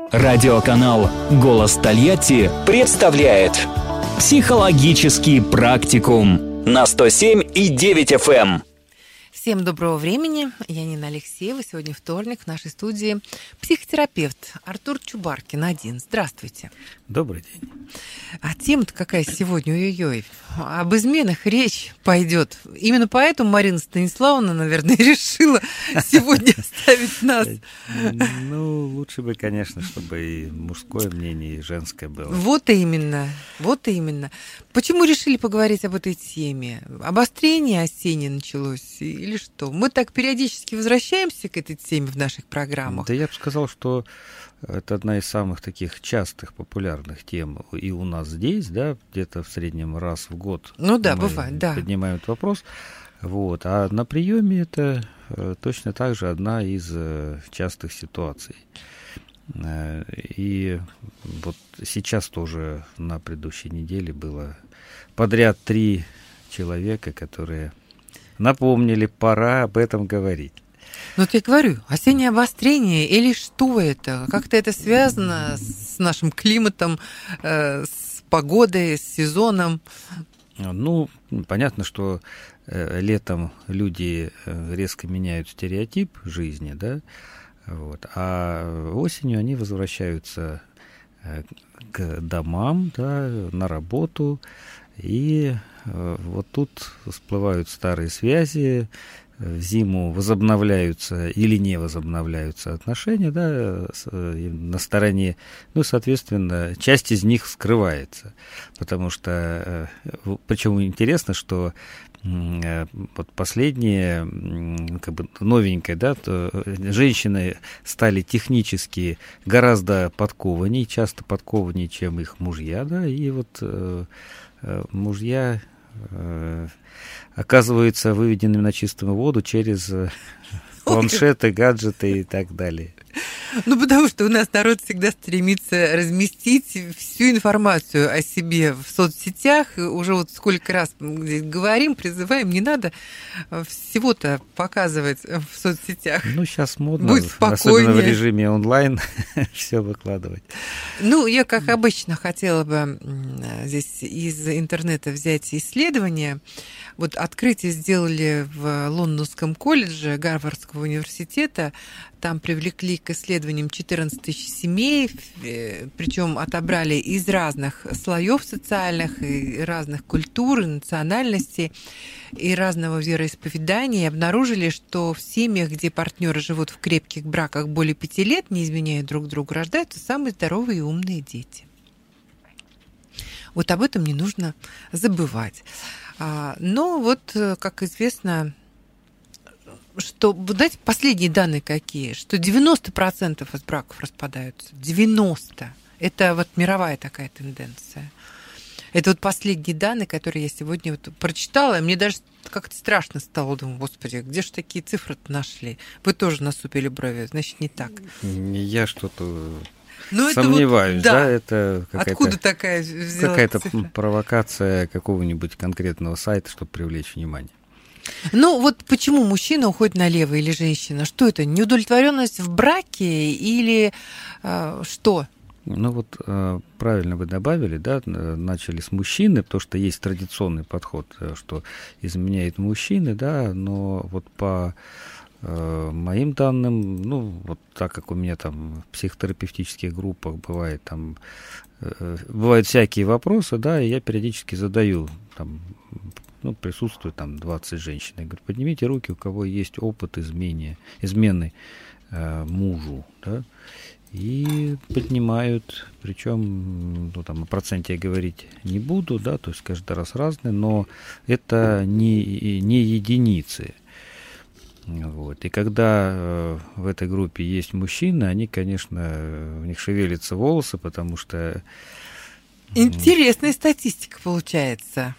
Радиоканал «Голос Тольятти» представляет «Психологический практикум» на 107,9 FM. Всем доброго времени. Я Нина Алексеева. Сегодня вторник. В нашей студии психотерапевт Артур Чубаркин-1. Здравствуйте. Добрый день. А тема-то какая сегодня? Ой-ой-ой. Об изменах речь пойдет. Именно поэтому Марина Станиславовна, наверное, решила сегодня оставить нас. Ну, лучше бы, конечно, чтобы и мужское мнение, и женское было. Вот именно. Вот именно. Почему решили поговорить об этой теме? Обострение осеннее началось или что? Мы так периодически возвращаемся к этой теме в наших программах. Да я бы сказал, что это одна из самых таких частых, популярных тем и у нас здесь, да, где-то в среднем раз в год. Ну да, мы бывает, да. поднимаем этот вопрос. Вот. А на приеме это точно так же одна из частых ситуаций. И вот сейчас тоже на предыдущей неделе было подряд 3 человека, которые напомнили, пора об этом говорить. Ну, вот я говорю, осеннее обострение или что это? Как-то это связано с нашим климатом, с погодой, с сезоном? Ну, понятно, что летом люди резко меняют стереотип жизни, да, вот, а осенью они возвращаются к домам, да, на работу, и вот тут всплывают старые связи, в зиму возобновляются или не возобновляются отношения, да, на стороне, ну, соответственно, часть из них скрывается, потому что, причем интересно, что вот последнее, как бы новенькое, да, то женщины стали технически гораздо подкованнее, часто подкованнее, чем их мужья, да, и вот мужья оказываются выведенными на чистую воду через планшеты, гаджеты и так далее. Ну, потому что у нас народ всегда стремится разместить всю информацию о себе в соцсетях. Уже вот сколько раз мы здесь говорим, призываем, не надо всего-то показывать в соцсетях. Ну, сейчас модно, Будь спокойнее. особенно в режиме онлайн, все выкладывать. Ну, я, как обычно, хотела бы здесь из интернета взять исследование. Вот открытие сделали в Лондонском колледже Гарвардского университета. Там привлекли к исследованиям 14 тысяч семей, причем отобрали из разных слоев социальных, и разных культур, и национальностей, и разного вероисповедания. И обнаружили, что в семьях, где партнеры живут в крепких браках более 5 лет, не изменяя друг другу, рождаются самые здоровые и умные дети. Вот об этом не нужно забывать. Но вот, как известно, что, знаете, последние данные какие, что 90% из браков распадаются. 90%. Это вот мировая такая тенденция. Это вот последние данные, которые я сегодня вот прочитала, и мне даже как-то страшно стало. Думаю, господи, где же такие цифры-то нашли? Вы тоже насупили брови, значит, не так. Я что-то Но сомневаюсь, это вот, да, это откуда такая взялась какая-то цифра? провокация какого-нибудь конкретного сайта, чтобы привлечь внимание. Ну, вот почему мужчина уходит налево или женщина? Что это? Неудовлетворенность в браке или что? Ну вот правильно вы добавили, да, начали с мужчины, потому что есть традиционный подход, что изменяют мужчины, да, но вот по моим данным, ну вот так как у меня там в психотерапевтических группах бывает там, бывают всякие вопросы, да, и я периодически задаю там, ну, присутствует там 20 женщин. Я говорю, поднимите руки, у кого есть опыт измены мужу, да, и поднимают, причем, ну, там, о проценте я говорить не буду, да, то есть каждый раз разные, но это не единицы. Вот. И когда в этой группе есть мужчины, они, конечно, у них шевелятся волосы, потому что... Интересная статистика получается.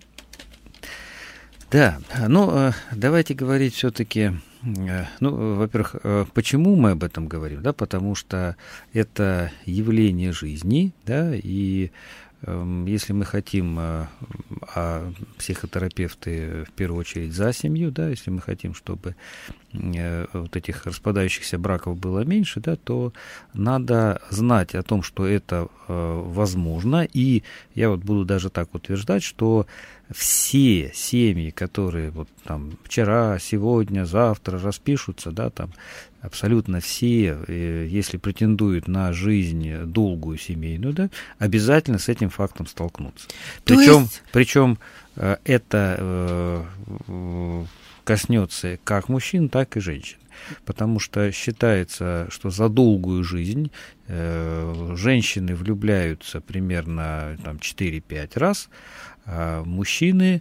Да, ну, давайте говорить все-таки, ну, во-первых, почему мы об этом говорим, да, потому что это явление жизни, да, и если мы хотим, а психотерапевты в первую очередь за семью, да, если мы хотим, чтобы вот этих распадающихся браков было меньше, да, то надо знать о том, что это возможно. И я вот буду даже так утверждать, что все семьи, которые вот там вчера, сегодня, завтра распишутся, да, там абсолютно все, если претендуют на жизнь долгую семейную, да, обязательно с этим фактом столкнутся. Причем это коснется как мужчин, так и женщин. Потому что считается, что за долгую жизнь женщины влюбляются примерно там, 4-5 раз, а мужчины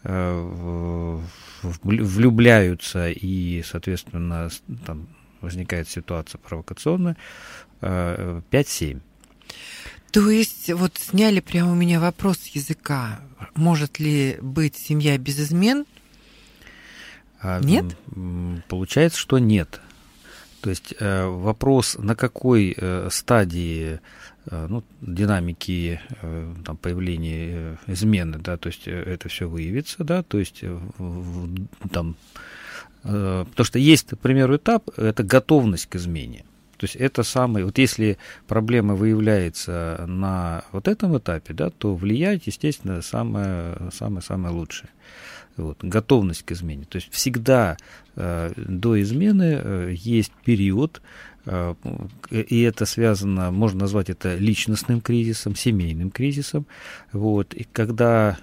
влюбляются и, соответственно, там возникает ситуация провокационная 5-7. То есть вот сняли прямо у меня вопрос с языка. Может ли быть семья без измен? Нет? Получается, что нет. То есть вопрос, на какой стадии динамики там, появления измены, да, то есть это все выявится, да, то есть там, потому что есть, к примеру, этап, это готовность к измене. То есть это самый, вот если проблема выявляется на вот этом этапе, да, то влияет, естественно, самое лучшее. Вот, готовность к измене. То есть всегда до измены есть период, и это связано, можно назвать это личностным кризисом, семейным кризисом, вот, и когда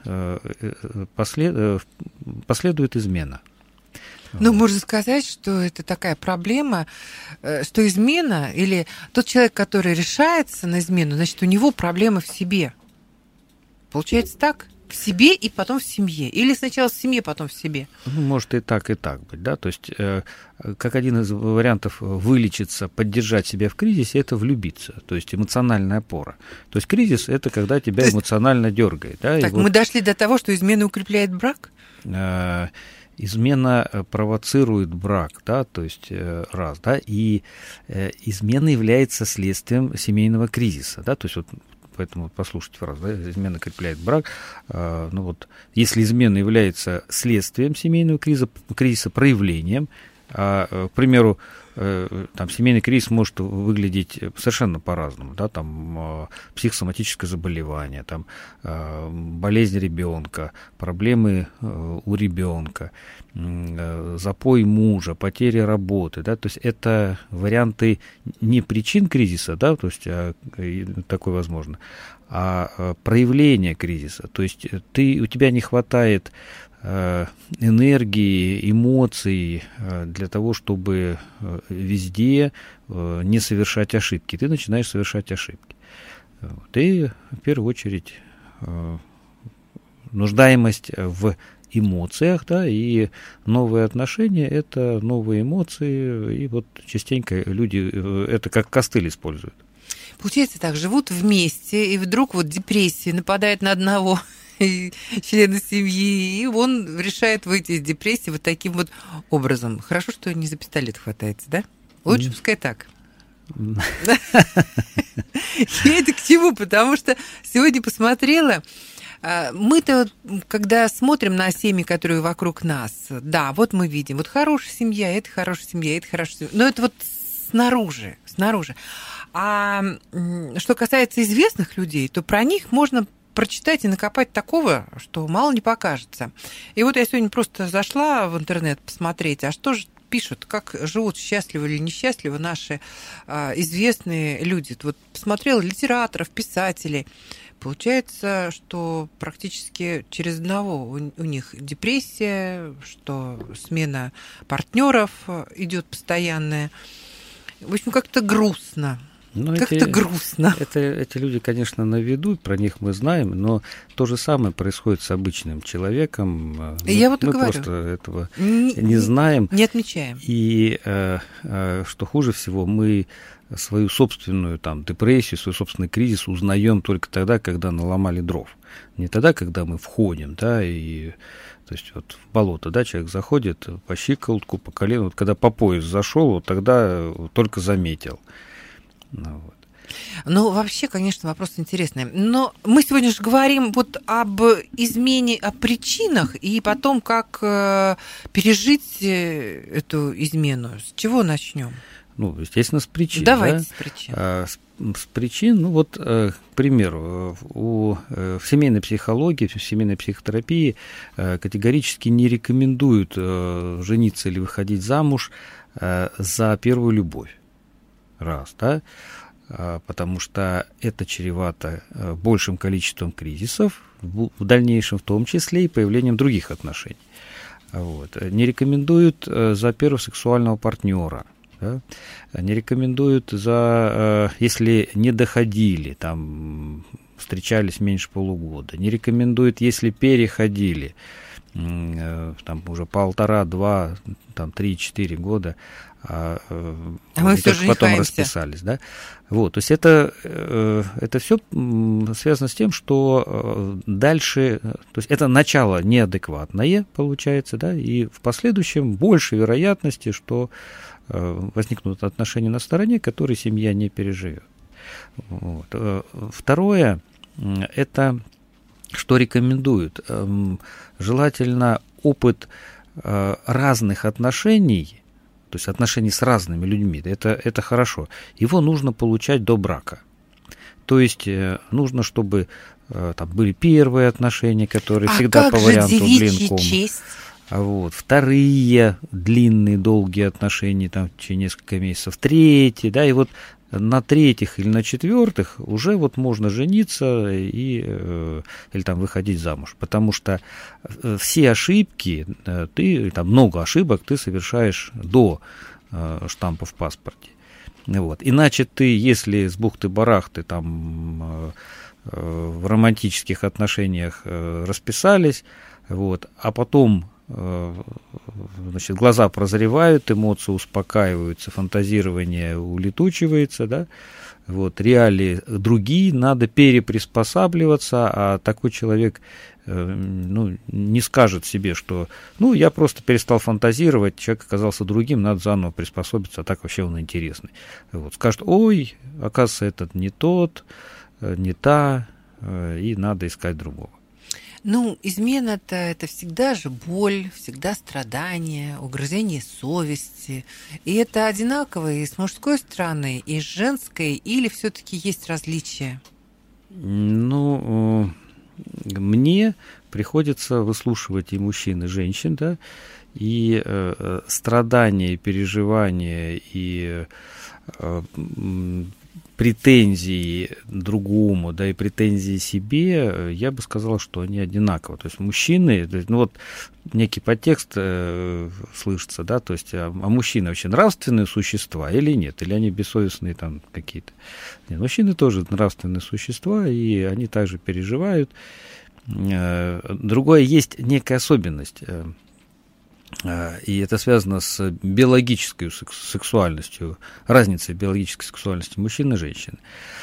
последует измена. Ну, можно сказать, что это такая проблема, что измена, или тот человек, который решается на измену, значит, у него проблема в себе. Получается так? В себе и потом в семье? Или сначала в семье, потом в себе? Ну, может и так быть, да. То есть, как один из вариантов вылечиться, поддержать себя в кризисе, это влюбиться, то есть эмоциональная опора. То есть кризис – это когда тебя эмоционально дергает. Да? Так, мы дошли до того, что измена укрепляет брак? Измена провоцирует брак, да, то есть раз, да, и измена является следствием семейного кризиса, да, то есть вот поэтому послушайте фразу, да, измена укрепляет брак. Ну вот, если измена является следствием семейного кризиса, проявлением, к примеру, там семейный кризис может выглядеть совершенно по-разному, да, там психосоматическое заболевание, там болезнь ребенка, проблемы у ребенка, запой мужа, потеря работы, да, то есть это варианты не причин кризиса, да, то есть такое возможно, а проявление кризиса, то есть у тебя не хватает энергии, эмоций для того, чтобы везде не совершать ошибки. Ты начинаешь совершать ошибки. И в первую очередь нуждаемость в эмоциях, да, и новые отношения – это новые эмоции, и вот частенько люди это как костыль используют. Получается так, живут вместе, и вдруг вот депрессия нападает на одного члена семьи, и он решает выйти из депрессии вот таким вот образом. Хорошо, что не за пистолет хватается, да? Лучше пускай так. Я это к чему? Потому что сегодня посмотрела, мы-то, когда смотрим на семьи, которые вокруг нас, да, вот мы видим, вот хорошая семья, это хорошая семья, это хорошая семья, но это вот снаружи. А что касается известных людей, то про них можно прочитать и накопать такого, что мало не покажется. И вот я сегодня просто зашла в интернет посмотреть, а что же пишут, как живут счастливы или несчастливы наши известные люди. Вот посмотрела литераторов, писателей. Получается, что практически через одного у них депрессия, что смена партнеров идет постоянная. В общем, как-то грустно. Как-то грустно. Эти люди, конечно, на виду, про них мы знаем, но то же самое происходит с обычным человеком. Я вот мы говорю, просто этого не знаем. Не отмечаем. И что хуже всего, мы свою собственную там, депрессию, свой собственный кризис узнаем только тогда, когда наломали дров. Не тогда, когда мы входим, да, и... То есть вот в болото, да, человек заходит по щиколотку, по колену, вот когда по пояс зашел, вот тогда только заметил. Ну, вот. Ну, вообще, конечно, вопрос интересный. Но мы сегодня же говорим вот об измене, о причинах, и потом, как пережить эту измену. С чего начнем? Ну, естественно, с причин. Давайте да? с причин. С причин, ну вот, к примеру, в семейной психологии, в семейной психотерапии категорически не рекомендуют жениться или выходить замуж за первую любовь. Раз, да? Потому что это чревато большим количеством кризисов, в дальнейшем в том числе и появлением других отношений. Вот. Не рекомендуют за первого сексуального партнера. Да? Не рекомендуют если не доходили, там, встречались меньше полугода. Не рекомендуют, если переходили, там, уже 1,5, 2, там, 3-4 года, мы все же потом расписались. Да? Вот, то есть это все связано с тем, что дальше, то есть это начало неадекватное, получается, да, и в последующем больше вероятности, что возникнут отношения на стороне, которые семья не переживет. Вот. Второе, это что рекомендуют. Желательно опыт разных отношений, то есть отношений с разными людьми, это хорошо. Его нужно получать до брака. То есть нужно, чтобы там были первые отношения, которые всегда по варианту блин-ком. Честь? Вот. Вторые длинные, долгие отношения, там, в течение нескольких месяцев. Третьи, да, и вот на третьих или на четвертых уже вот можно жениться или там выходить замуж. Потому что все ошибки, там много ошибок ты совершаешь до штампа в паспорте. Вот. Иначе ты, если с бухты-барахты там в романтических отношениях расписались, вот, а потом значит, глаза прозревают, эмоции успокаиваются, фантазирование улетучивается, да, вот, реалии другие, надо переприспосабливаться, а такой человек не скажет себе, что я просто перестал фантазировать, человек оказался другим, надо заново приспособиться, а так вообще он интересный. Вот, скажет, ой, оказывается, этот не тот, не та, и надо искать другого. Измена-то это всегда же боль, всегда страдание, угрызение совести. И это одинаково и с мужской стороны, и с женской, или все-таки есть различия? Мне приходится выслушивать и мужчин, и женщин, да, и страдания, и переживания, и претензии другому, да, и претензии себе, я бы сказал, что они одинаковы. То есть мужчины, некий подтекст слышится, да, то есть, а мужчины вообще нравственные существа или нет, или они бессовестные там какие-то. Нет, мужчины тоже нравственные существа, и они также переживают. Другое, есть некая особенность, и это связано с биологической сексуальностью, разницей биологической сексуальности мужчин и женщин.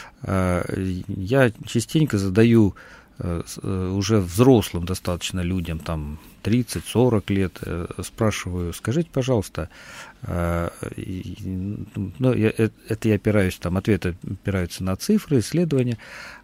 Я частенько задаю уже взрослым достаточно людям, там 30-40 лет, спрашиваю, скажите, пожалуйста, это я опираюсь, там ответы опираются на цифры, исследования,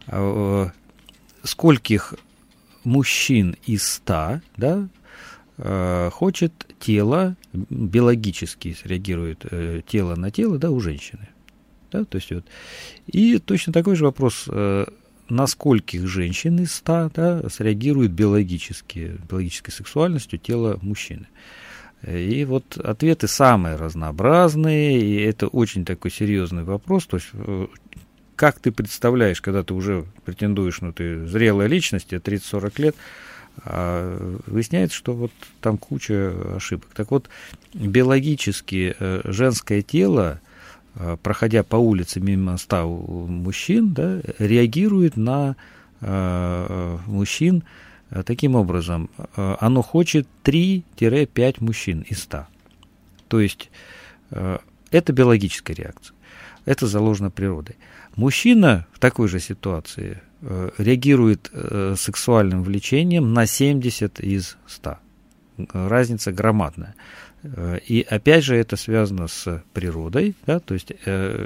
скольких мужчин из 100, да, хочет тело, биологически среагирует тело на тело, да, у женщины. Да, то есть вот. И точно такой же вопрос, на скольких женщин из 100, да, среагирует биологической сексуальностью тело мужчины. И вот ответы самые разнообразные, и это очень такой серьезный вопрос. То есть как ты представляешь, когда ты уже претендуешь, ты зрелая личность, тебе 30-40 лет, а выясняется, что вот там куча ошибок. Так вот, биологически женское тело, проходя по улице мимо 100 мужчин, да, реагирует на мужчин таким образом. Оно хочет 3-5 мужчин из 100. То есть это биологическая реакция. Это заложено природой. Мужчина в такой же ситуации реагирует сексуальным влечением на 70 из 100. Разница громадная. И опять же это связано с природой, да, то есть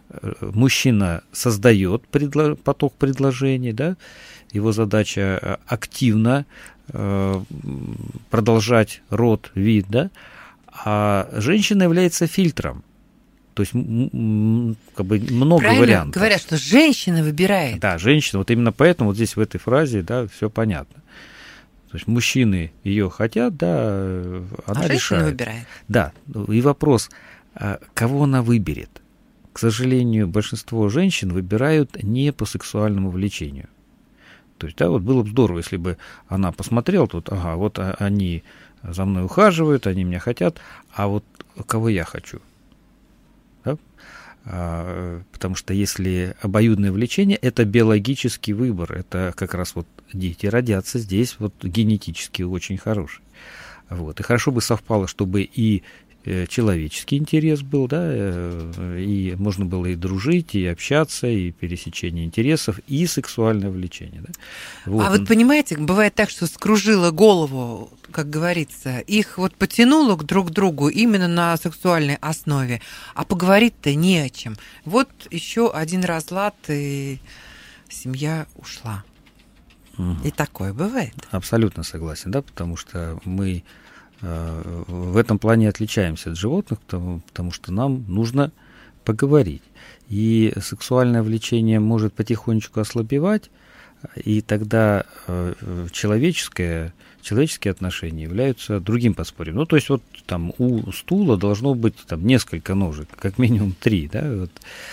мужчина создает поток предложений, да, его задача активно продолжать род, вид, да, а женщина является фильтром. То есть как бы много правильно вариантов. Говорят, что женщина выбирает. Да, женщина. Вот именно поэтому вот здесь в этой фразе, да, все понятно. То есть мужчины ее хотят, да, она решает. Женщина выбирает. Да. И вопрос, кого она выберет? К сожалению, большинство женщин выбирают не по сексуальному влечению. То есть, да, вот было бы здорово, если бы она посмотрела тут, ага, вот они за мной ухаживают, они меня хотят, а вот кого я хочу? Да? Потому что если обоюдное влечение, это биологический выбор, это как раз вот дети родятся здесь, вот генетически очень хорошие. Вот. И хорошо бы совпало, чтобы и человеческий интерес был, да, и можно было и дружить, и общаться, и пересечение интересов, и сексуальное влечение. Да. Вот. А вот понимаете, бывает так, что скружило голову, как говорится, их вот потянуло друг к другу именно на сексуальной основе, а поговорить-то не о чем. Вот еще один разлад, и семья ушла. И такое бывает. Абсолютно согласен, да, потому что мы в этом плане отличаемся от животных, потому что нам нужно поговорить. И сексуальное влечение может потихонечку ослабевать, и тогда человеческие отношения являются другим подспорьем. Ну, то есть вот там у стула должно быть там несколько ножек, как минимум 3, да, вот,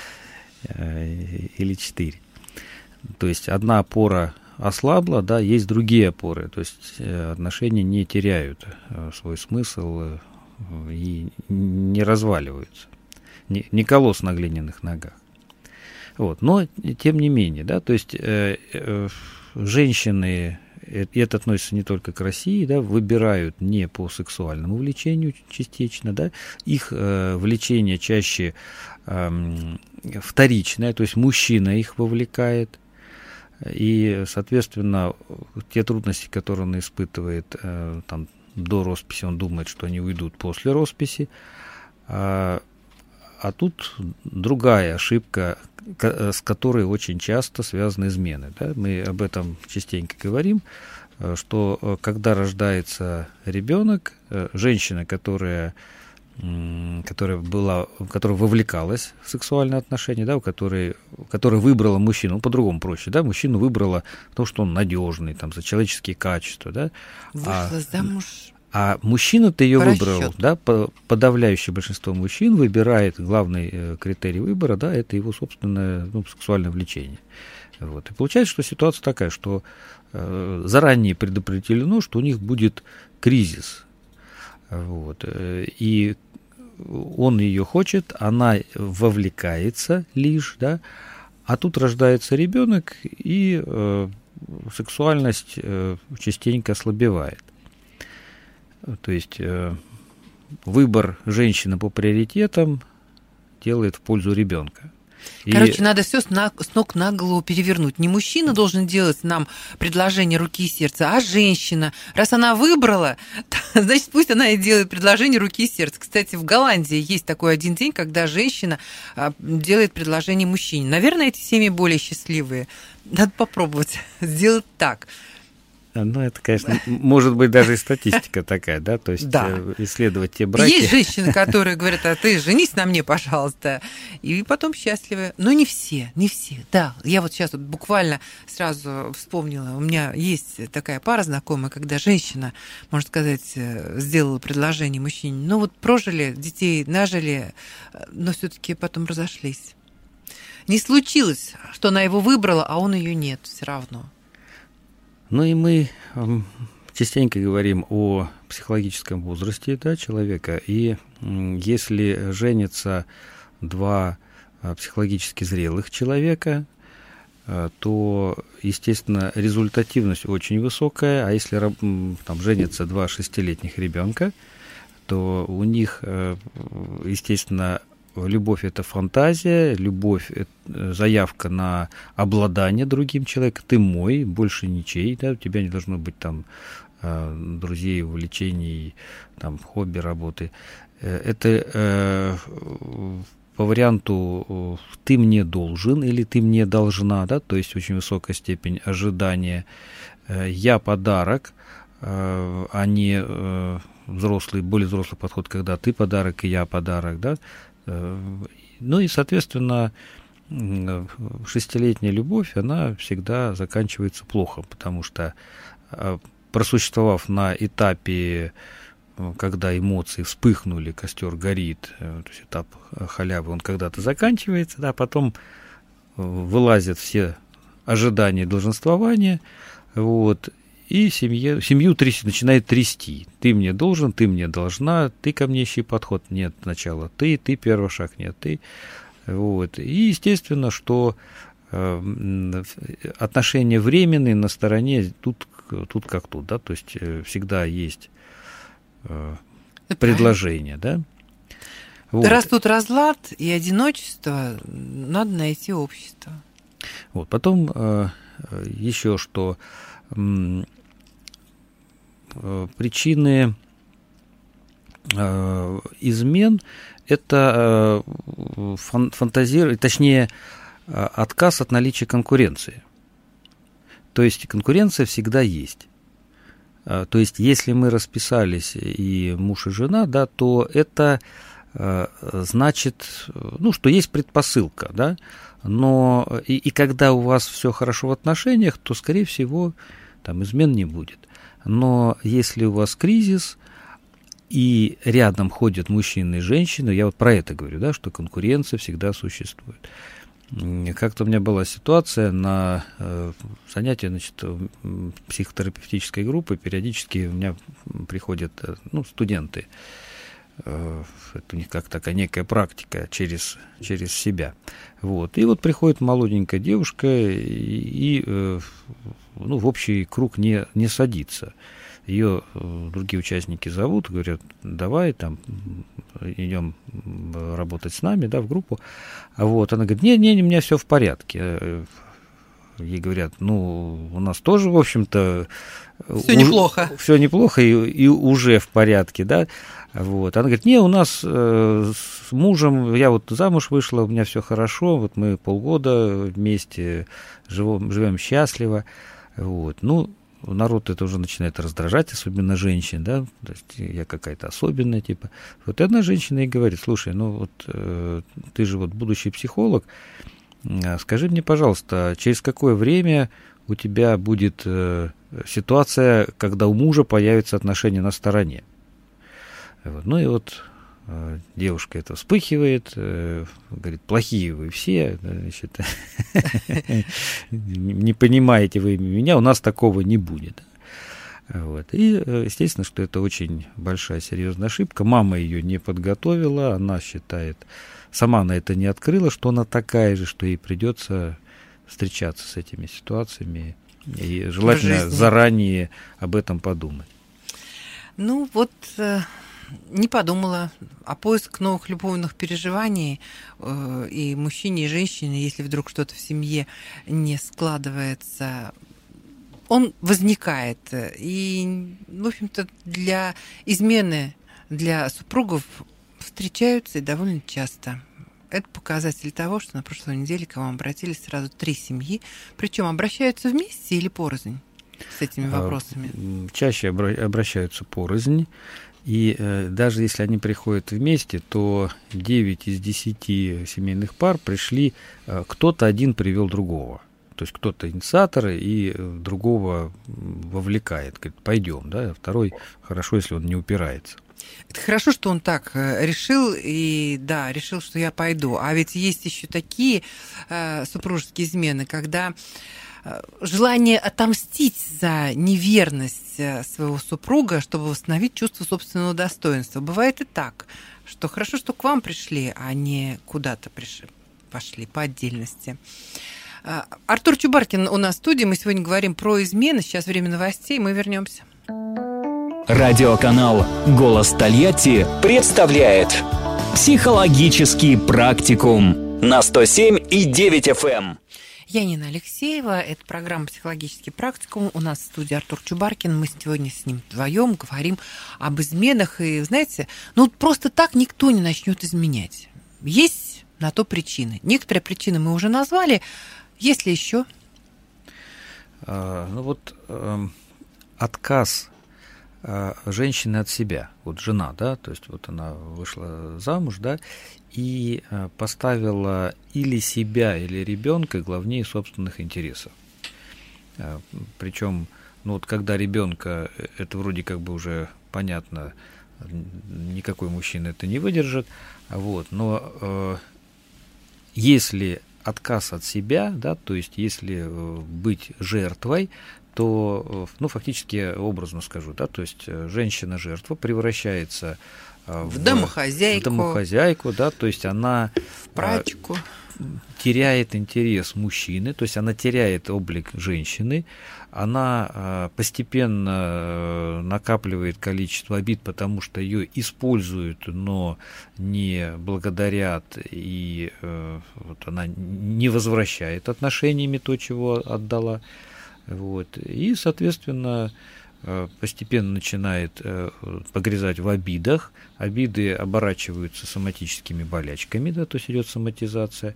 или 4. То есть одна опора ослабла, да, есть другие опоры, то есть отношения не теряют свой смысл и не разваливаются, не колосс на глиняных ногах. Вот. Но тем не менее, да, то есть женщины, и это относится не только к России, да, выбирают не по сексуальному влечению частично, да, их влечение чаще вторичное, то есть мужчина их вовлекает. И, соответственно, те трудности, которые он испытывает там, до росписи, он думает, что они уйдут после росписи. А тут другая ошибка, с которой очень часто связаны измены. Да? Мы об этом частенько говорим, что когда рождается ребенок, женщина, которая вовлекалась в сексуальные отношения, да, которая выбрала мужчину, по-другому проще, да, мужчину выбрала потому, что он надежный, там, за человеческие качества, да. Вышла замуж. А мужчина-то ее выбрал, да, подавляющее большинство мужчин выбирает, главный критерий выбора, да, это его собственное, сексуальное влечение. Вот. И получается, что ситуация такая, что заранее предопределено, что у них будет кризис. Вот. И он ее хочет, она вовлекается лишь, да, а тут рождается ребенок, и сексуальность частенько ослабевает. То есть выбор женщины по приоритетам делает в пользу ребенка. Короче, надо все с ног на голову перевернуть. Не мужчина должен делать нам предложение руки и сердца, а женщина. Раз она выбрала, значит, пусть она и делает предложение руки и сердца. Кстати, в Голландии есть такой один день, когда женщина делает предложение мужчине. Наверное, эти семьи более счастливые. Надо попробовать сделать так. Ну, это, конечно, может быть даже и статистика такая, да, то есть да. Исследовать те браки. Есть женщины, которые говорят, а ты женись на мне, пожалуйста, и потом счастливы. Но не все, да. Я вот сейчас вот буквально сразу вспомнила, у меня есть такая пара знакомая, когда женщина, можно сказать, сделала предложение мужчине, ну вот прожили, детей нажили, но все-таки потом разошлись. Не случилось, что она его выбрала, а он ее нет все равно. Ну и мы частенько говорим о психологическом возрасте, да, человека, и если женятся два психологически зрелых человека, то, естественно, результативность очень высокая, а если там женятся два 6-летних ребенка, то у них, естественно, любовь – это фантазия, любовь – это заявка на обладание другим человеком. Ты мой, больше ничей, да, у тебя не должно быть там друзей, увлечений, там, хобби, работы. Это по варианту «ты мне должен» или «ты мне должна», да, то есть очень высокая степень ожидания. «Я подарок», а не более взрослый подход, когда «ты подарок» и «я подарок», да. Ну и, соответственно, 6-летняя любовь, она всегда заканчивается плохо, потому что, просуществовав на этапе, когда эмоции вспыхнули, костер горит, то есть этап халявы, он когда-то заканчивается, да, потом вылазят все ожидания долженствования, вот, и семью начинает трясти. Ты мне должен, ты мне должна, ты ко мне ищи подход. Нет, сначала ты первый шаг, нет, ты. Вот. И естественно, что отношения временные на стороне тут как тут, да, то есть всегда есть предложение, да. Вот. Растут разлад и одиночество, надо найти общество. Вот. Потом еще что причины измен – это фантазирование, точнее, отказ от наличия конкуренции. То есть конкуренция всегда есть. То есть если мы расписались и муж и жена, да, то это значит, ну, что есть предпосылка, да, но и когда у вас все хорошо в отношениях, то, скорее всего, там измен не будет. Но если у вас кризис, и рядом ходят мужчины и женщины, я вот про это говорю, да, что конкуренция всегда существует. Как-то у меня была ситуация на занятии, значит, психотерапевтической группы, периодически у меня приходят, ну, студенты. Это у них как такая некая практика через себя. Вот. И вот приходит молоденькая девушка и ну, в общий круг не садится. Ее другие участники зовут, говорят, давай там идем работать с нами, да, в группу. А вот она говорит, не, у меня все в порядке. Ей говорят, ну, у нас тоже, в общем-то, все неплохо. Все неплохо и уже в порядке, да. Вот. Она говорит, не, у нас с мужем, я вот замуж вышла, у меня все хорошо, вот мы полгода вместе живем счастливо. Вот. Ну, народ это уже начинает раздражать, особенно женщин, да, то есть я какая-то особенная, типа. Вот одна женщина и говорит, слушай, ну вот ты же вот будущий психолог, скажи мне, пожалуйста, через какое время у тебя будет ситуация, когда у мужа появятся отношения на стороне? Вот. Ну и вот девушка это вспыхивает, говорит, плохие вы все, значит, не понимаете вы меня, у нас такого не будет. Вот. И, естественно, что это очень большая серьезная ошибка. Мама ее не подготовила, она считает, сама она это не открыла, что она такая же, что ей придется встречаться с этими ситуациями, и желательно заранее об этом подумать. Ну вот... Не подумала, а поиск новых любовных переживаний и мужчине, и женщине, если вдруг что-то в семье не складывается, он возникает. И, в общем-то, для измены для супругов встречаются и довольно часто. Это показатель того, что на прошлой неделе к вам обратились сразу 3 семьи, причем обращаются вместе или порознь с этими вопросами? Чаще обращаются порознь. И даже если они приходят вместе, то 9 из 10 семейных пар пришли, кто-то один привел другого. То есть кто-то инициатор и другого вовлекает. Говорит, пойдем, да, а второй хорошо, если он не упирается. Это хорошо, что он так решил, и да, решил, что я пойду. А ведь есть еще такие супружеские измены, когда желание отомстить за неверность своего супруга, чтобы восстановить чувство собственного достоинства. Бывает и так, что хорошо, что к вам пришли, а не куда-то пошли по отдельности. Артур Чубаркин у нас в студии. Мы сегодня говорим про измены. Сейчас время новостей. Мы вернемся. Радиоканал «Голос Тольятти» представляет «Психологический практикум» на 107,9 FM. Я Нина Алексеева, это программа «Психологический практикум». У нас в студии Артур Чубаркин. Мы сегодня с ним вдвоем говорим об изменах. И, знаете, ну просто так никто не начнет изменять. Есть на то причины? Некоторые причины мы уже назвали. Есть ли еще? Отказ женщины от себя, вот жена, да, то есть вот она вышла замуж, да, и поставила или себя, или ребенка главнее собственных интересов. Причем, вот когда ребенка, это вроде как бы уже понятно, никакой мужчина это не выдержит, но если отказ от себя, да, то есть если быть жертвой, то, фактически, образно скажу, да, то есть женщина-жертва превращается в домохозяйку, да, то есть она в прачку, теряет интерес мужчины, то есть она теряет облик женщины, она постепенно накапливает количество обид, потому что ее используют, но не благодарят, и она не возвращает отношениями то, чего отдала. И, соответственно, постепенно начинает погрязать в обидах. Обиды оборачиваются соматическими болячками, да, то есть идет соматизация.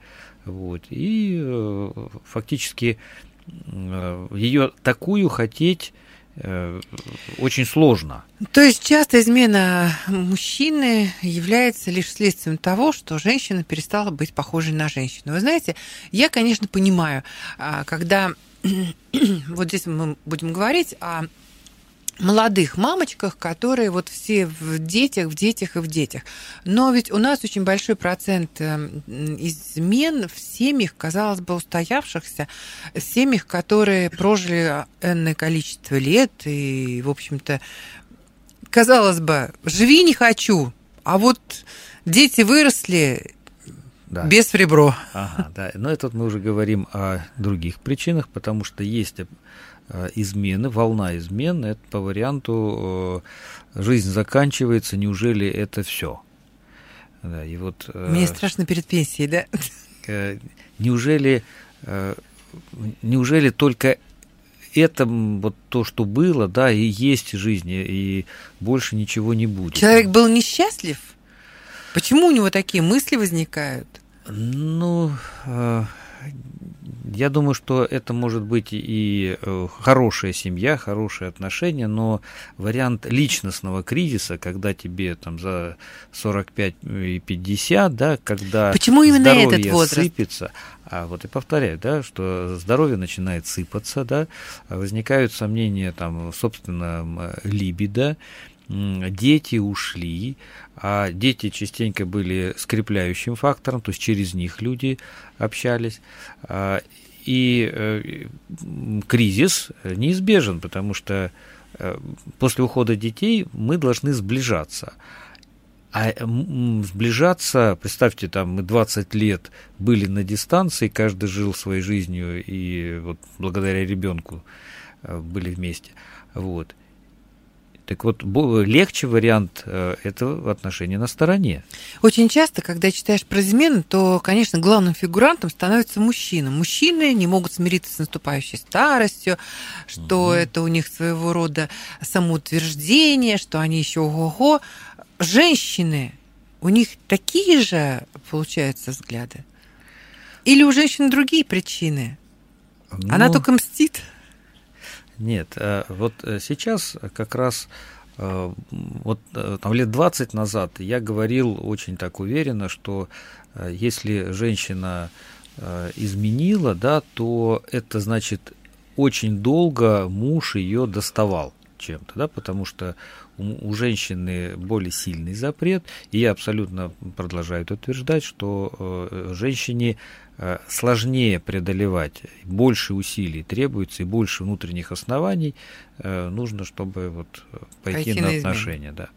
И фактически ее такую хотеть очень сложно. То есть часто измена мужчины является лишь следствием того, что женщина перестала быть похожей на женщину. Вы знаете, я, конечно, понимаю, когда вот здесь мы будем говорить о молодых мамочках, которые вот все в детях. Но ведь у нас очень большой процент измен в семьях, казалось бы, устоявшихся, в семьях, которые прожили энное количество лет, и, в общем-то, казалось бы, живи не хочу, а вот дети выросли, да, без в ребро. Да. Но это мы уже говорим о других причинах, потому что есть измены, волна измен, это по варианту жизнь заканчивается, неужели это все? Да, и вот, мне страшно перед пенсией, да? Неужели только это вот то, что было, да, и есть в жизни, и больше ничего не будет. Человек был несчастлив? Почему у него такие мысли возникают? Я думаю, что это может быть и хорошая семья, хорошие отношения, но вариант личностного кризиса, когда тебе там за 45 и 50, да, когда почему именно здоровье этот возраст сыпется, и повторяю, да, что здоровье начинает сыпаться, да, возникают сомнения там в собственном либидо, дети ушли, а дети частенько были скрепляющим фактором, то есть через них люди общались, и кризис неизбежен, потому что после ухода детей мы должны сближаться. А сближаться, представьте, там мы 20 лет были на дистанции, каждый жил своей жизнью, и вот благодаря ребенку были вместе. Так вот, легче вариант этого отношения на стороне. Очень часто, когда читаешь про измену, то, конечно, главным фигурантом становится мужчина. Мужчины не могут смириться с наступающей старостью, что это у них своего рода самоутверждение, что они еще ого-го. Женщины, у них такие же, получаются, взгляды? Или у женщин другие причины? Она только мстит? Нет, вот сейчас как раз там лет 20 назад я говорил очень так уверенно, что если женщина изменила, да, то это значит очень долго муж ее доставал чем-то, да, потому что у женщины более сильный запрет, и я абсолютно продолжаю утверждать, что женщине сложнее преодолевать, больше усилий требуется и больше внутренних оснований нужно, чтобы пойти на отношения. Да.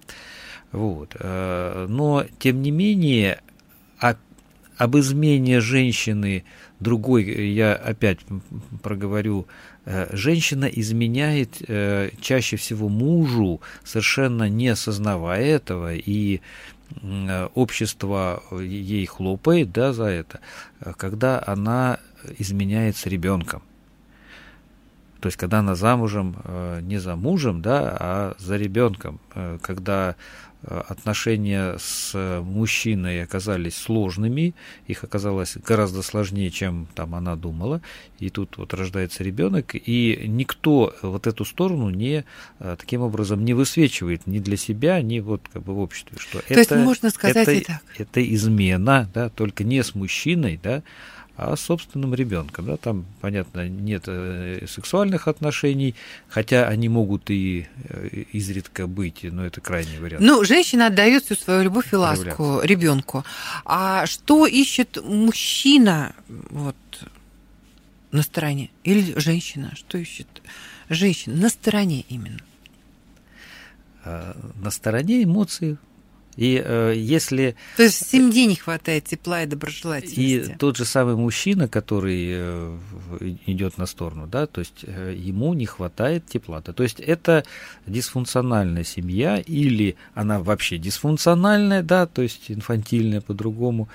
Но, тем не менее, об измене женщины другой, я опять проговорю, женщина изменяет чаще всего мужу, совершенно не осознавая этого, и общество ей хлопает, да, за это, когда она изменяет с ребенком. То есть, когда она замужем не за мужем, да, а за ребенком, когда отношения с мужчиной оказались сложными, их оказалось гораздо сложнее, чем там она думала, и тут вот рождается ребенок, и никто вот эту сторону таким образом не высвечивает ни для себя, ни вот как бы в обществе, что То есть можно сказать и так. Это измена, да, только не с мужчиной, да, а с собственным ребенком. Да, там, понятно, нет сексуальных отношений, хотя они могут и изредка быть, но это крайний вариант. Ну, женщина отдает всю свою любовь и ласку ребенку. А что ищет мужчина вот, на стороне? Или женщина? Что ищет женщина на стороне именно? На стороне эмоции. И если... То есть в семье не хватает тепла и доброжелательности. И тот же самый мужчина, который идет на сторону, да, то есть ему не хватает тепла. То есть это дисфункциональная семья, или она вообще дисфункциональная, да, то есть инфантильная по-другому,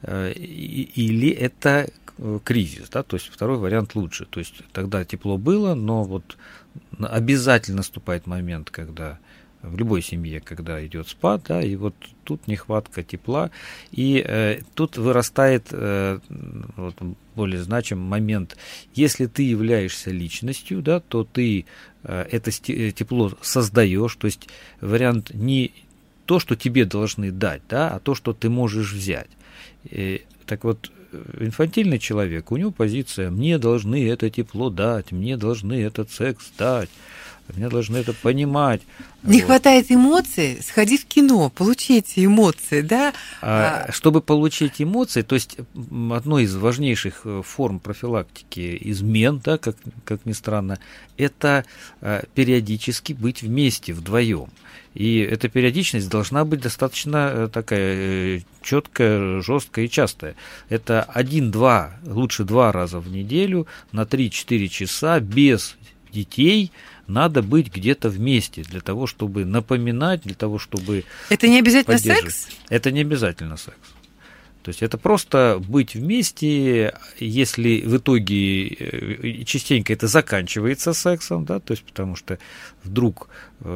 или это кризис, да, то есть второй вариант лучше. То есть тогда тепло было, но вот обязательно наступает момент, когда... В любой семье, когда идет спад, да, и вот тут нехватка тепла, и тут вырастает вот, более значимый момент. Если ты являешься личностью, да, то ты это тепло создаешь, то есть вариант не то, что тебе должны дать, да, а то, что ты можешь взять. Так вот, инфантильный человек, у него позиция: мне должны это тепло дать, мне должны этот секс дать, мне должны это понимать. Не хватает эмоций, сходи в кино, получи эти эмоции, да? Чтобы получить эмоции, то есть одной из важнейших форм профилактики измен, да, как ни странно, это периодически быть вместе, вдвоем. И эта периодичность должна быть достаточно такая четкая, жесткая и частая. Это 1-2, лучше 2 раза в неделю на 3-4 часа без детей. Надо быть где-то вместе для того, чтобы напоминать, для того, чтобы... Это не обязательно секс? Это не обязательно секс. То есть это просто быть вместе, если в итоге частенько это заканчивается сексом, да, то есть потому что вдруг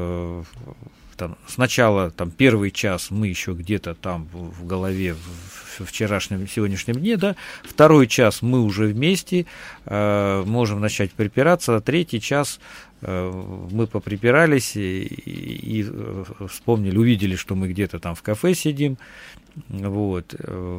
там, сначала там, первый час мы еще где-то там в голове в вчерашнем, сегодняшнем дне, да, второй час мы уже вместе, можем начать припираться, а третий час мы поприпирались и вспомнили, увидели, что мы где-то там в кафе сидим, вот,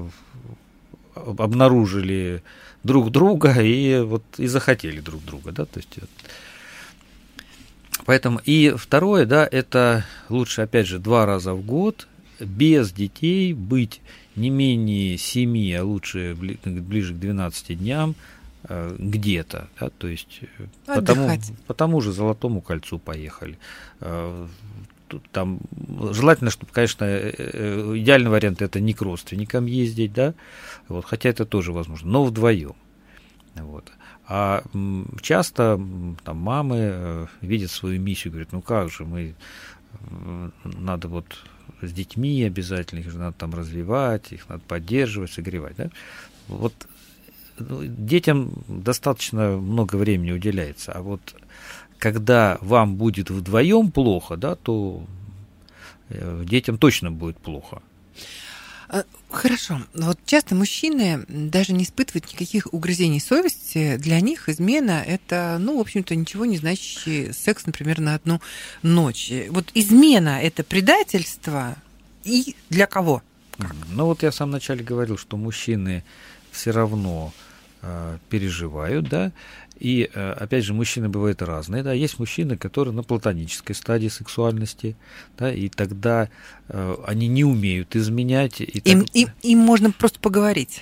обнаружили друг друга и захотели друг друга, да, то есть поэтому и второе, да, это лучше, опять же, 2 раза в год без детей быть не менее 7, а лучше ближе к 12 дням где-то, да, то есть по тому же Золотому кольцу поехали. Там желательно, чтобы, конечно, идеальный вариант это не к родственникам ездить, да, вот, хотя это тоже возможно, но вдвоем. Вот. А часто там мамы видят свою миссию, говорят, ну как же, надо вот с детьми обязательно, их же надо там развивать, их надо поддерживать, согревать, да. Вот детям достаточно много времени уделяется, а вот когда вам будет вдвоем плохо, да, то детям точно будет плохо. Хорошо. Вот часто мужчины даже не испытывают никаких угрызений совести. Для них измена – это, ну, в общем-то, ничего не значащий секс, например, на одну ночь. Вот измена – это предательство, и для кого? Ну, вот я в самом начале говорил, что мужчины все равно переживают, да, и, опять же, мужчины бывают разные, да, есть мужчины, которые на платонической стадии сексуальности, да, и тогда они не умеют изменять. Им можно просто поговорить.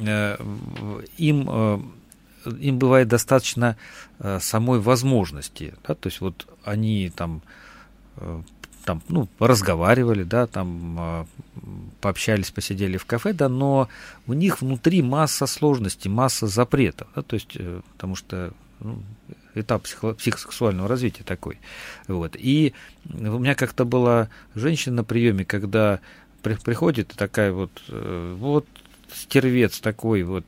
Им бывает достаточно самой возможности, да, то есть вот они там разговаривали, да, там пообщались, посидели в кафе, да, но у них внутри масса сложностей, масса запретов, да, то есть, потому что этап психосексуального развития такой. Вот. И у меня как-то была женщина на приеме, когда приходит такая вот стервец такой вот,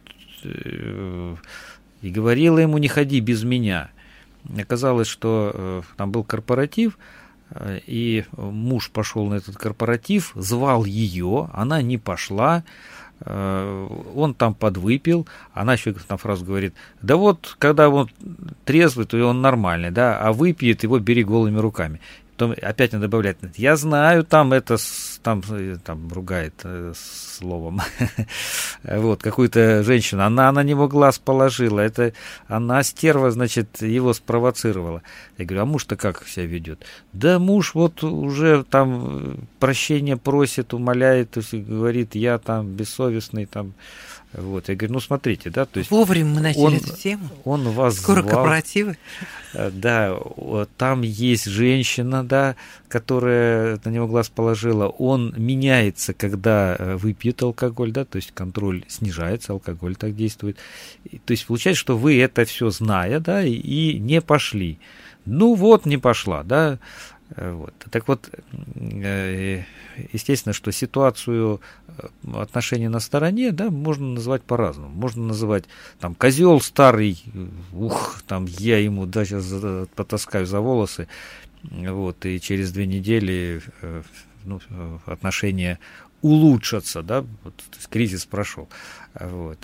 и говорила ему: не ходи без меня. Оказалось, что там был корпоратив, и муж пошел на этот корпоратив, звал ее, она не пошла, он там подвыпил, она еще на фразу говорит: да вот, когда он трезвый, то он нормальный, да, а выпьет, его бери голыми руками. Потом опять она добавляет: я знаю, там это, там ругает словом, вот, какую-то женщину, она на него глаз положила, это она, стерва, значит, его спровоцировала. Я говорю: а муж-то как себя ведет? Да муж вот уже там прощения просит, умоляет, то есть говорит: я там бессовестный, там. Вот, я говорю: ну смотрите, да, то есть вовремя мы начали эту тему. Он вас скоро звал, корпоративы. Да, там есть женщина, да, которая на него глаз положила. Он меняется, когда выпьет алкоголь, да, то есть контроль снижается, алкоголь так действует. То есть получается, что вы это все зная, да, и не пошли. Ну вот, не пошла, да. Вот. Так вот, естественно, что ситуацию отношений на стороне, да, можно называть по-разному. Можно называть там козел старый, там я ему, да, сейчас потаскаю за волосы, вот, и через 2 недели отношения улучшатся, да, вот, то есть кризис прошел. Вот.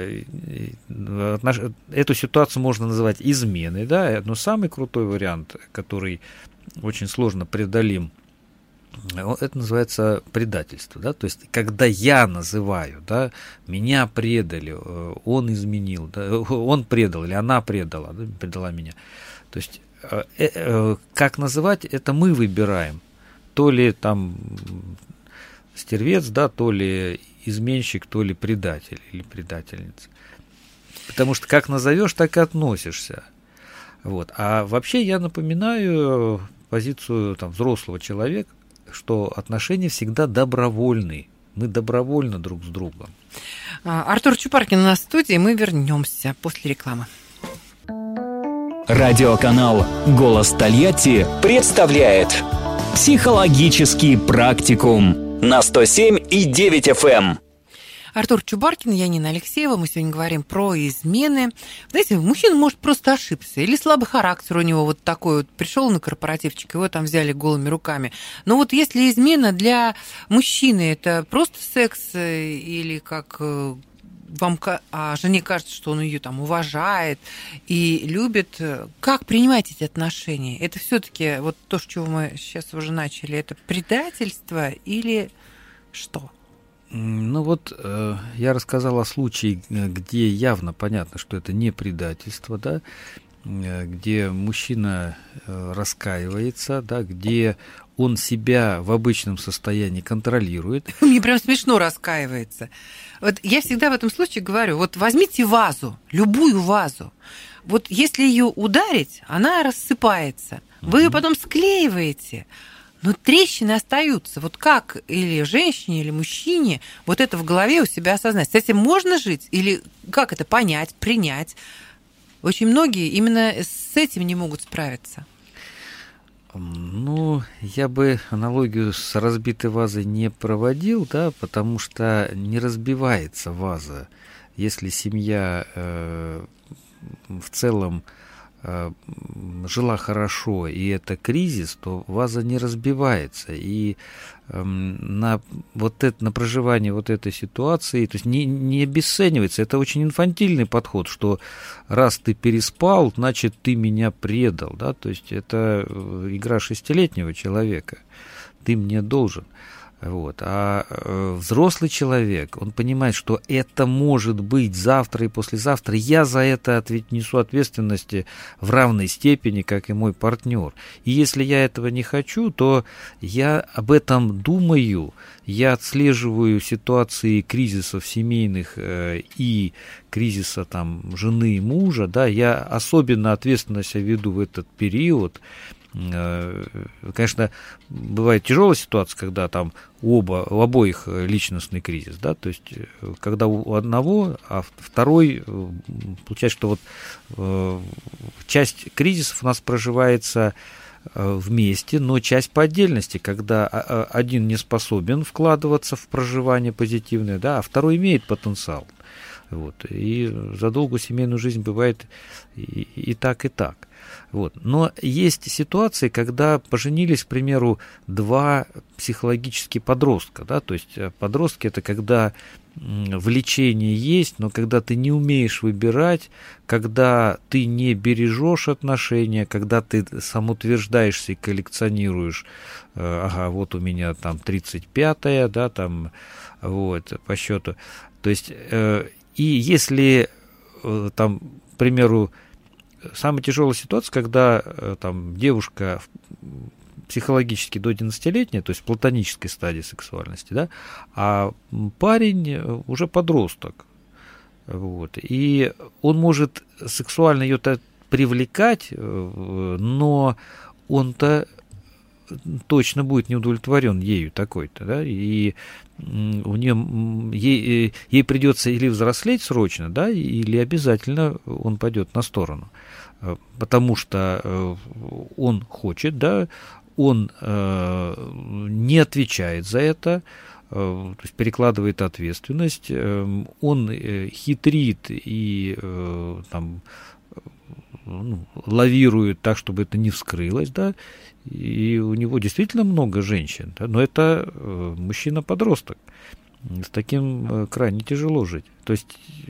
Эту ситуацию можно называть изменой, да, но самый крутой вариант, который очень сложно преодолим, это называется предательство, да, то есть когда я называю, да, меня предали, он изменил, да, он предал или она предала, да, предала меня, то есть как называть, это мы выбираем, то ли там стервец, да, то ли изменщик, то ли предатель или предательница, потому что как назовешь, так и относишься. Вот. А вообще я напоминаю позицию там взрослого человека, что отношения всегда добровольны. Мы добровольно друг с другом. Артур Чубаркин у нас в студии. Мы вернемся после рекламы. Радиоканал «Голос Тольятти» представляет «Психологический практикум» на 107,9 FM. Артур Чубаркин, я Нина Алексеева. Мы сегодня говорим про измены. Знаете, мужчина может просто ошибся. Или слабый характер у него вот такой вот. Пришел на корпоративчик, его там взяли голыми руками. Но вот если измена для мужчины, это просто секс или как вам, жене кажется, что он ее там уважает и любит, как принимать эти отношения? Это все-таки вот то, с чего мы сейчас уже начали, это предательство или что? Ну вот я рассказал о случае, где явно понятно, что это не предательство, да, где мужчина раскаивается, да, где он себя в обычном состоянии контролирует. Мне прям смешно раскаивается. Вот я всегда в этом случае говорю: вот возьмите вазу, любую вазу. Вот если ее ударить, она рассыпается. Вы ее потом склеиваете. Но трещины остаются. Вот как или женщине, или мужчине вот это в голове у себя осознать? С этим можно жить? Или как это понять, принять? Очень многие именно с этим не могут справиться. Ну, я бы аналогию с разбитой вазой не проводил, да, потому что не разбивается ваза. Если семья в целом жила хорошо, и это кризис, то ваза не разбивается. И на проживание вот этой ситуации, то есть не обесценивается. Это очень инфантильный подход, что раз ты переспал, значит, ты меня предал. Да? То есть это игра 6-летнего человека. Ты мне должен. Вот. А взрослый человек, он понимает, что это может быть завтра и послезавтра. Я за это несу ответственность в равной степени, как и мой партнер. И если я этого не хочу, то я об этом думаю, я отслеживаю ситуации кризисов семейных и кризиса там, жены и мужа. Да, я особенно ответственно себя веду в этот период. Конечно, бывает тяжелая ситуация, когда там у обоих личностный кризис, да, то есть когда у одного, а второй, получается, что вот часть кризисов у нас проживается вместе, но часть по отдельности, когда один не способен вкладываться в проживание позитивное, да, а второй имеет потенциал. Вот. И за долгую семейную жизнь бывает и так, и так. Вот. Но есть ситуации, когда поженились, к примеру, два психологически подростка. Да? То есть подростки – это когда влечение есть, но когда ты не умеешь выбирать, когда ты не бережешь отношения, когда ты самоутверждаешься и коллекционируешь, ага, вот у меня там 35-я, да, там, вот, по счету. То есть, и если, там, к примеру, самая тяжелая ситуация, когда там девушка психологически до 11-летняя, то есть в платонической стадии сексуальности, да, а парень уже подросток. Вот, и он может сексуально ее-то привлекать, но он-то точно будет не удовлетворен ею такой-то, да, и у нее, ей придется или взрослеть срочно, да, или обязательно он пойдет на сторону, потому что он хочет, да, он не отвечает за это, то есть перекладывает ответственность, он хитрит и там, лавирует так, чтобы это не вскрылось, да, и у него действительно много женщин, да, но это мужчина-подросток. С таким крайне тяжело жить. То есть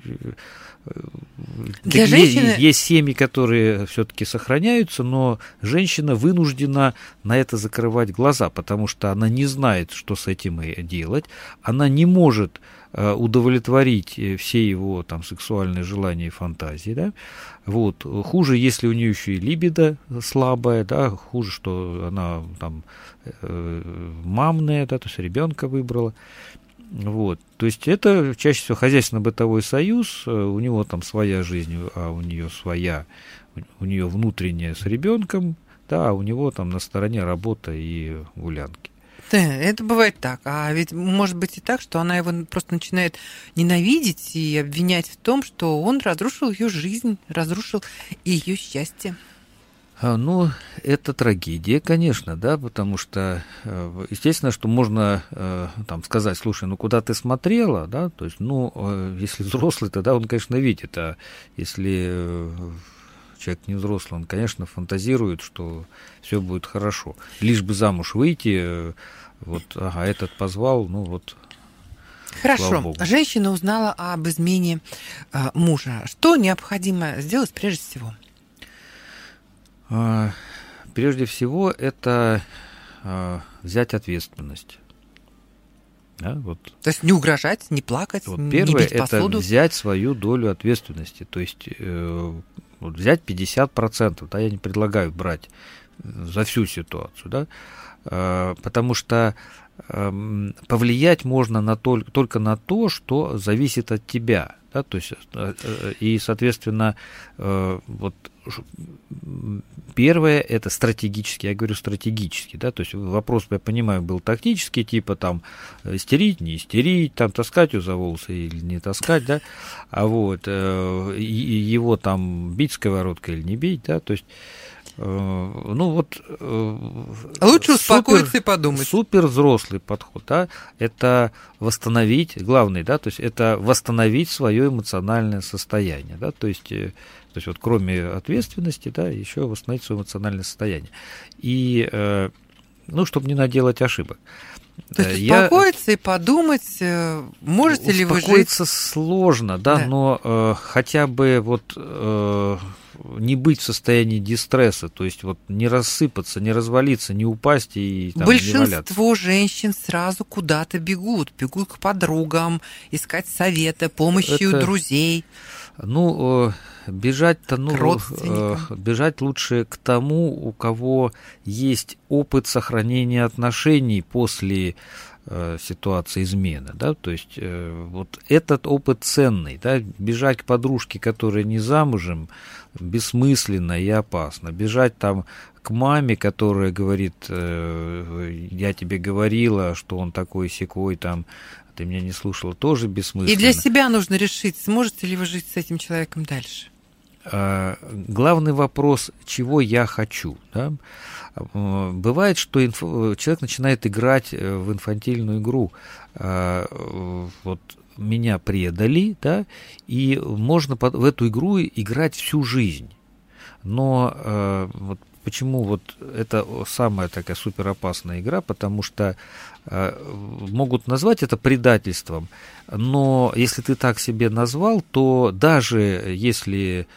для женщины... есть семьи, которые все-таки сохраняются, но женщина вынуждена на это закрывать глаза, потому что она не знает, что с этим делать, она не может удовлетворить все его там сексуальные желания и фантазии, да? Вот. Хуже, если у нее еще и либидо слабая, да? Хуже, что она там мамная, да? То есть ребенка выбрала. Вот. То есть это чаще всего хозяйственно-бытовой союз, у него там своя жизнь, а у нее своя, у нее внутренняя с ребенком, да, а у него там на стороне работа и гулянки. Да, это бывает так. А ведь может быть и так, что она его просто начинает ненавидеть и обвинять в том, что он разрушил ее жизнь, разрушил ее счастье. Ну, это трагедия, конечно, да, потому что, естественно, что можно там сказать, слушай, ну куда ты смотрела, да, то есть, ну, если взрослый, тогда он, конечно, видит, а если человек не взрослый, он, конечно, фантазирует, что все будет хорошо, лишь бы замуж выйти, вот, ага, этот позвал, ну вот. Хорошо, женщина узнала об измене мужа. Что необходимо сделать прежде всего? Прежде всего, это взять ответственность. Да, вот. То есть не угрожать, не плакать, вот не первое, бить посуду? Это взять свою долю ответственности. То есть вот взять 50%. Да, я не предлагаю брать за всю ситуацию. Да, потому что повлиять можно только на то, что зависит от тебя. Да, то есть, и, соответственно, вот первое – это стратегически, я говорю стратегически, да, то есть вопрос, я понимаю, был тактический, типа там истерить, не истерить, там таскать ее за волосы или не таскать, да, а вот его там бить сковородкой или не бить, да, то есть ну вот лучше успокоиться и подумать. Супер взрослый подход, да, это восстановить, главный, да, то есть это восстановить свое эмоциональное состояние, да, то есть вот кроме ответственности, да, еще восстановить свое эмоциональное состояние. И, ну, чтобы не наделать ошибок. То есть успокоиться и подумать, можете ли вы жить? Успокоиться сложно, да, но хотя бы вот не быть в состоянии дистресса, то есть вот не рассыпаться, не развалиться, не упасть и там, большинство не валяться. Женщин сразу куда-то бегут к подругам, искать советы, помощи у друзей. Ну, бежать-то, бежать лучше к тому, у кого есть опыт сохранения отношений после ситуации измены, да, то есть вот этот опыт ценный, да, бежать к подружке, которая не замужем, бессмысленно и опасно, бежать там к маме, которая говорит, я тебе говорила, что он такой-сякой, там, ты меня не слушала, тоже бессмысленно. И для себя нужно решить, сможете ли вы жить с этим человеком дальше. Главный вопрос, чего я хочу, да? Бывает, что человек начинает играть в инфантильную игру. Вот меня предали, да, и можно в эту игру играть всю жизнь. Но вот почему вот это самая такая суперопасная игра, потому что могут назвать это предательством, но если ты так себе назвал, то даже если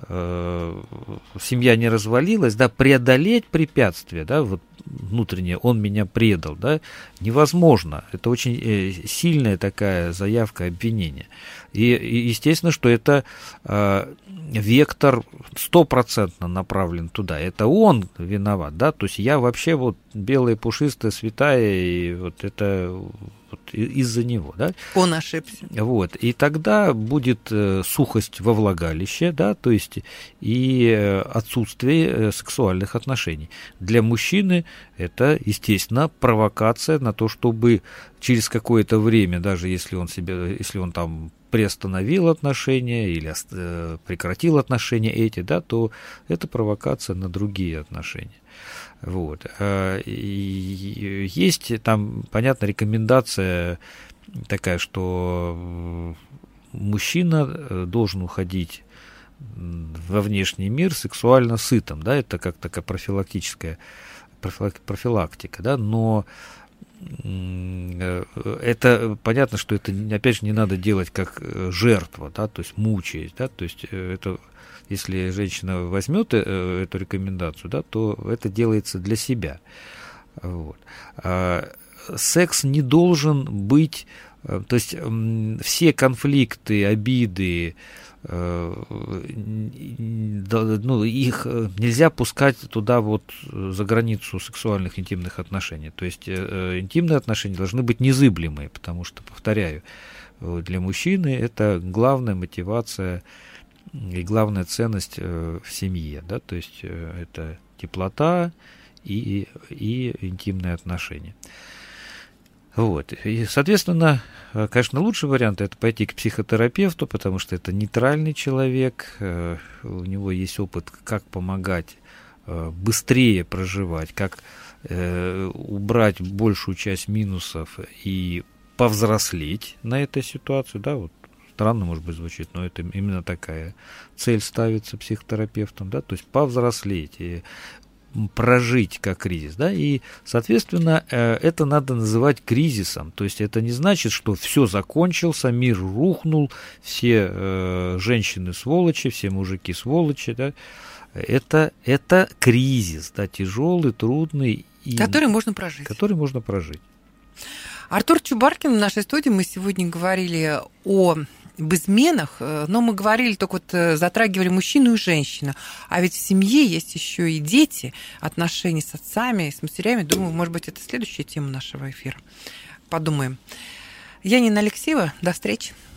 семья не развалилась, да, преодолеть препятствие, да, вот внутреннее, он меня предал, да, невозможно. Это очень сильная такая заявка обвинения. И естественно, что это вектор 100% направлен туда. Это он виноват, да, то есть я вообще вот белая, пушистая, святая, и вот это вот из-за него, да. Он ошибся. Вот, и тогда будет сухость во влагалище, да, то есть и отсутствие сексуальных отношений. Для мужчины это, естественно, провокация на то, чтобы через какое-то время, даже если он там приостановил отношения или прекратил отношения эти, да, то это провокация на другие отношения. Вот. И есть там, понятно, рекомендация такая, что мужчина должен уходить во внешний мир сексуально сытым, да, это как такая профилактика, да, но это понятно, что это, опять же, не надо делать как жертва, да, то есть мучаясь, да, то есть это, если женщина возьмет эту рекомендацию, да, то это делается для себя. Вот. Секс не должен быть, то есть все конфликты, обиды, их нельзя пускать туда вот за границу сексуальных интимных отношений. То есть интимные отношения должны быть незыблемые, потому что, повторяю, для мужчины это главная мотивация и главная ценность в семье, да, то есть это теплота и интимные отношения. Вот. И, соответственно, конечно, лучший вариант это пойти к психотерапевту, потому что это нейтральный человек, у него есть опыт, как помогать быстрее проживать, как убрать большую часть минусов и повзрослеть на этой ситуации, да, вот странно, может быть, звучит, но это именно такая цель ставится психотерапевтом, да, то есть повзрослеть и прожить как кризис, да, и, соответственно, это надо называть кризисом, то есть это не значит, что все закончился, мир рухнул, все женщины сволочи, все мужики сволочи, да, это кризис, да, тяжелый, трудный, который можно прожить. Артур Чубаркин в нашей студии. Мы сегодня говорили об изменах, но мы говорили только вот затрагивали мужчину и женщину. А ведь в семье есть еще и дети, отношения с отцами, с матерями. Думаю, может быть, это следующая тема нашего эфира. Подумаем. Я Нина Алексеева. До встречи.